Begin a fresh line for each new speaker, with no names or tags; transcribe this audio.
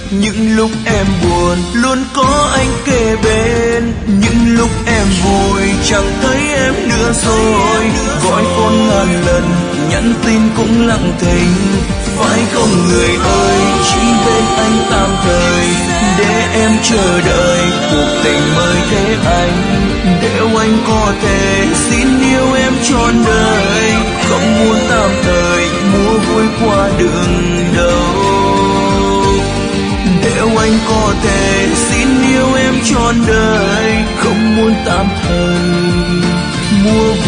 Những lúc em buồn luôn có anh kề bên, những lúc em vui chẳng thấy em nữa rồi. Gọi phone ngàn lần, nhắn tin cũng lặng thinh, phải không người ơi? Chỉ bên anh tạm thời, để em chờ đợi cuộc tình mới thế anh. Nếu anh có thể xin yêu em trọn đời, không muốn tạm thời mua vui qua đường đâu. Nếu anh có thể xin yêu em trọn đời, không muốn tạm thời mua